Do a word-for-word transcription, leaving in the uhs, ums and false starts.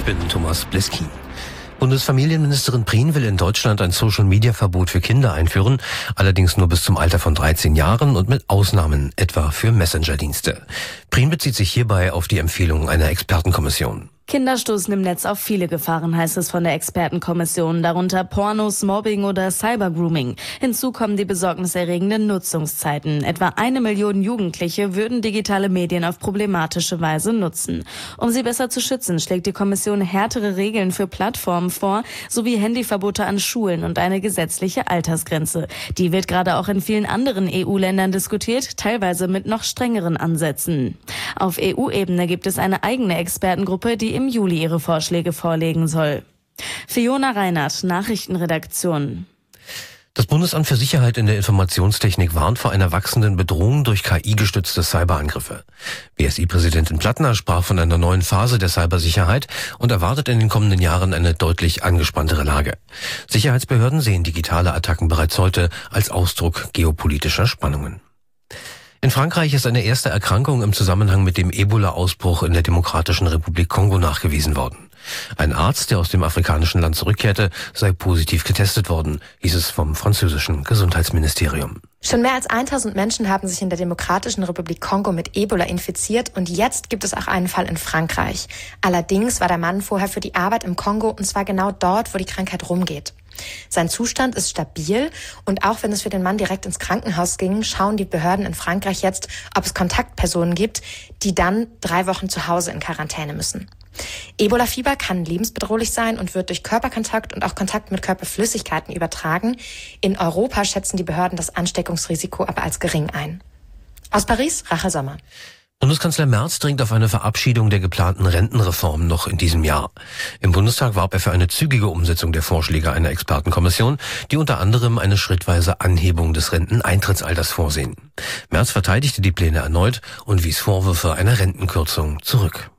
Ich bin Thomas Bliski. Bundesfamilienministerin Prien will in Deutschland ein Social-Media-Verbot für Kinder einführen, allerdings nur bis zum Alter von dreizehn Jahren und mit Ausnahmen, etwa für Messenger-Dienste. Prien bezieht sich hierbei auf die Empfehlung einer Expertenkommission. Kinder stoßen im Netz auf viele Gefahren, heißt es von der Expertenkommission, darunter Pornos, Mobbing oder Cybergrooming. Hinzu kommen die besorgniserregenden Nutzungszeiten. Etwa eine Million Jugendliche würden digitale Medien auf problematische Weise nutzen. Um sie besser zu schützen, schlägt die Kommission härtere Regeln für Plattformen vor, sowie Handyverbote an Schulen und eine gesetzliche Altersgrenze. Die wird gerade auch in vielen anderen E U-Ländern diskutiert, teilweise mit noch strengeren Ansätzen. Auf E U-Ebene gibt es eine eigene Expertengruppe, die im Juli ihre Vorschläge vorlegen soll. Fiona Reinhardt, Nachrichtenredaktion. Das Bundesamt für Sicherheit in der Informationstechnik warnt vor einer wachsenden Bedrohung durch K I-gestützte Cyberangriffe. B S I-Präsidentin Plattner sprach von einer neuen Phase der Cybersicherheit und erwartet in den kommenden Jahren eine deutlich angespanntere Lage. Sicherheitsbehörden sehen digitale Attacken bereits heute als Ausdruck geopolitischer Spannungen. In Frankreich ist eine erste Erkrankung im Zusammenhang mit dem Ebola-Ausbruch in der Demokratischen Republik Kongo nachgewiesen worden. Ein Arzt, der aus dem afrikanischen Land zurückkehrte, sei positiv getestet worden, hieß es vom französischen Gesundheitsministerium. Schon mehr als tausend Menschen haben sich in der Demokratischen Republik Kongo mit Ebola infiziert und jetzt gibt es auch einen Fall in Frankreich. Allerdings war der Mann vorher für die Arbeit im Kongo und zwar genau dort, wo die Krankheit rumgeht. Sein Zustand ist stabil und auch wenn es für den Mann direkt ins Krankenhaus ging, schauen die Behörden in Frankreich jetzt, ob es Kontaktpersonen gibt, die dann drei Wochen zu Hause in Quarantäne müssen. Ebola-Fieber kann lebensbedrohlich sein und wird durch Körperkontakt und auch Kontakt mit Körperflüssigkeiten übertragen. In Europa schätzen die Behörden das Ansteckungsrisiko aber als gering ein. Aus Paris, Rachel Sommer. Bundeskanzler Merz dringt auf eine Verabschiedung der geplanten Rentenreform noch in diesem Jahr. Im Bundestag warb er für eine zügige Umsetzung der Vorschläge einer Expertenkommission, die unter anderem eine schrittweise Anhebung des Renteneintrittsalters vorsehen. Merz verteidigte die Pläne erneut und wies Vorwürfe einer Rentenkürzung zurück.